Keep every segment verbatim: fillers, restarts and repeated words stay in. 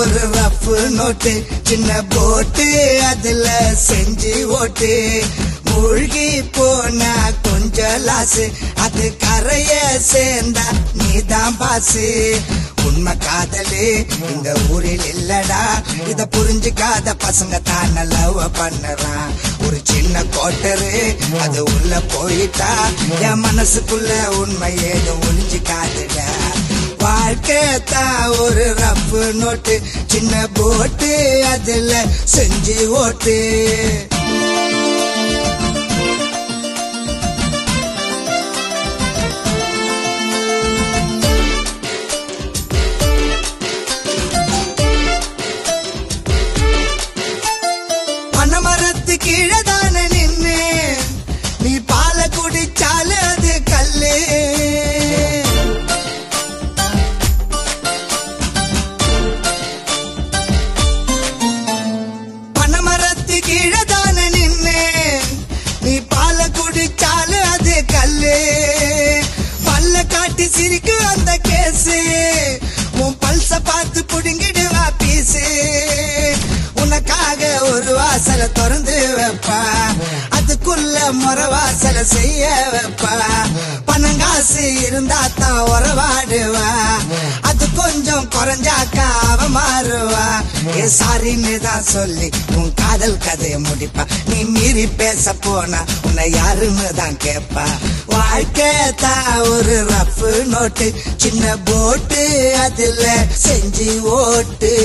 ஒரு rough note சின்ன போட்டு அதுல செஞ்சு ஓட்டு மூழ்கி போனா கொஞ்சம் லாசு அது கரைய சேர்ந்தா நீதான் பாசு உண்மை காதலு இந்த ஊரில் இல்லடா இத புரிஞ்சுக்காத பசங்க தான் லவ் பண்ணுறான் ஒரு சின்ன கோட்டரு அது உள்ள போயிட்டா என் மனசுக்குள்ள உண்மை ஏதும் ஒளிஞ்சு காதுடா வாழ்க்கை தான் ஒரு ரஃப் நோட்டு சின்ன போட்டு அதுல செஞ்சு ஓட்டு மரத்து கீழதான நின்னு நீ பால குடிச்சாலு அது கல்லு பனமரத்து கீழதான நின்னு நீ பால குடிச்சாலு அது கல்லு பல்ல காட்டி சிரிக்கு அந்த கேசு உன் பல்ச பார்த்து புடுங்கிடுவா பீசு உனக்காக ஒரு வாசல திறந்து வைப்பா அதுக்குள்ள முறை வாசல செய்ய வைப்பா பணங்காசு இருந்தா தான் உறவாடுவா அது கொஞ்சம் குறைஞ்சாக்கா அவ மாறுவா ஏ சாரின்னு தான் சொல்லி உன் காதல் கதையை முடிப்பா நீ மீறி பேச போனா உன்னை யாருன்னு தான் கேட்பா வாழ்க்கை தான் ஒரு ரஃப் நோட்டு சின்ன போட்டு அதுல செஞ்சு ஓட்டு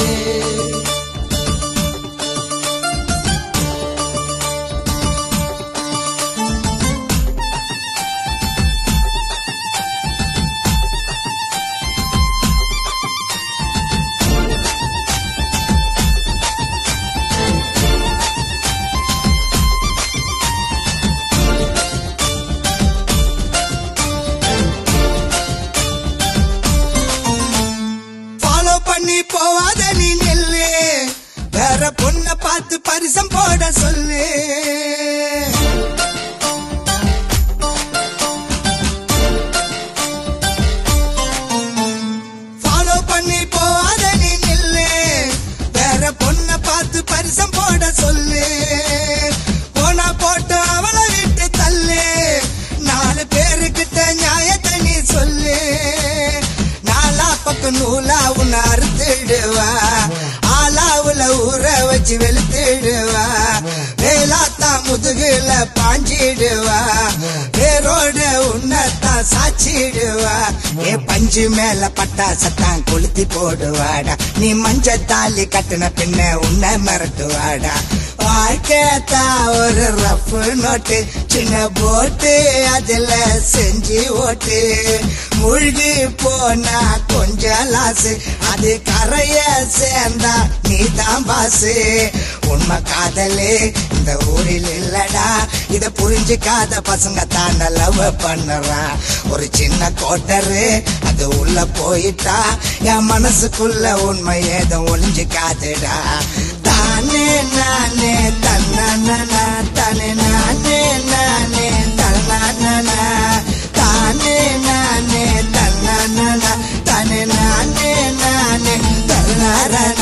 பண்ணி போவாத நீ நெல்லு வேற பொண்ண பார்த்து பரிசம் போட சொல்லு ஃபாலோ பண்ணி போவாத நீ நெல்லு வேற பொண்ண பார்த்து பரிசம் போட சொல்லு போனா போட்டு அவளை விட்டு தள்ளு நாலு பேருக்கிட்ட நியாயத்தை நீ சொல்லு பக்கம் நூலா உன்னை அறுத்துடுவா ஆலாவுல ஊற வச்சு வெளுத்துடுவா வேலாத்தா முதுகுல பாஞ்சிடுவா பேரோட உன்னத்தான் சாச்சிடுவா ஏ பஞ்சு மேல பட்டாசத்தான் கொளுத்தி போடுவாடா நீ மஞ்ச தாலி கட்டின பின்ன உன்னை மிரட்டுவாடா வாழ்க்கைத்தா ஒரு ரஃப் நோட்டு சின்ன போட்டு அதுல செஞ்சு ஓட்டு மூழ்கி போனா கொஞ்சம் லாசு அது கரைய சேர்ந்தா நீதான் பாசு உண்மை காதலு இந்த ஊரில் இல்லடா இத புரிஞ்சுக்காத பசங்க தான் லவ் பண்ணுறான் ஒரு சின்ன கோட்டரு அது உள்ள போயிட்டா என் மனசுக்குள்ள உண்மை ஏதும் ஒளிஞ்சு காதுடா தானே நானே தன்னா தானே நானே நானே தன்னா தானே நானே தன்னா தானே நானே நானே தன்னா